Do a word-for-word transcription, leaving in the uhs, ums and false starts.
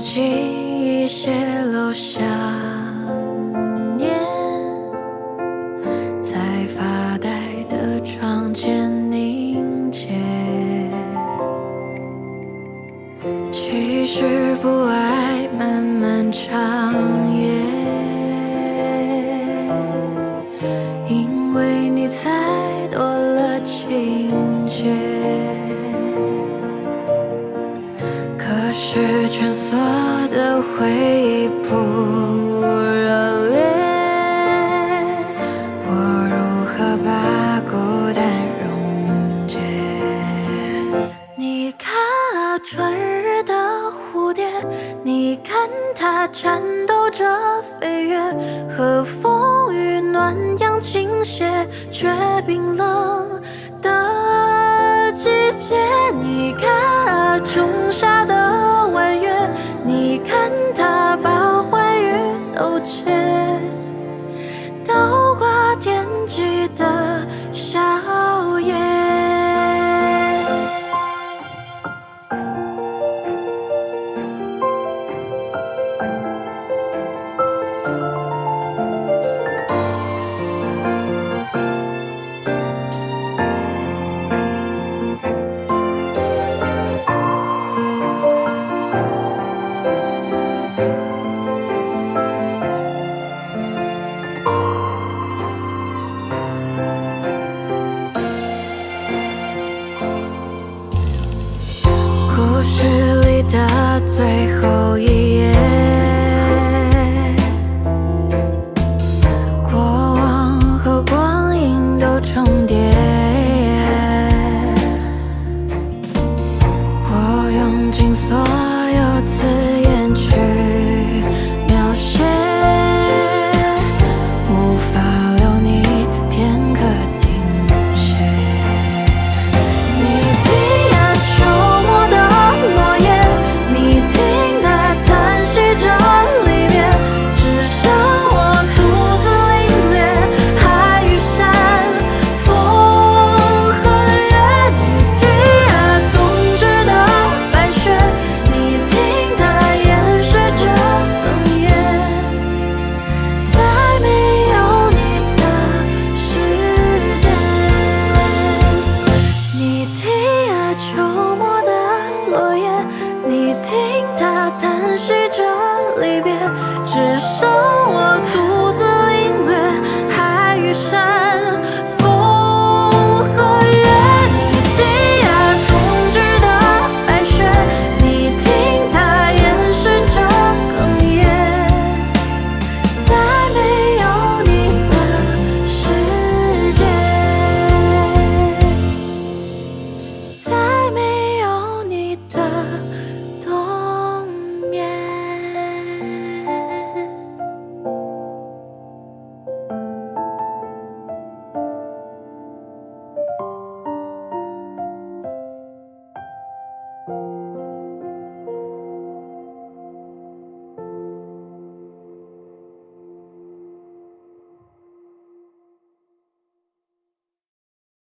记一些留下念，在发呆的窗前凝结。其实不爱漫漫长夜，因为你才多了情节。可是蜷缩的回忆不热烈，我如何把孤单溶解？你看啊，春日的蝴蝶，你看它颤抖着飞跃，和风与暖阳倾斜，却冰冷的季节。你看啊，仲夏的弯月，你看它把欢愉都结，倒挂天际的笑靥。故事里的最后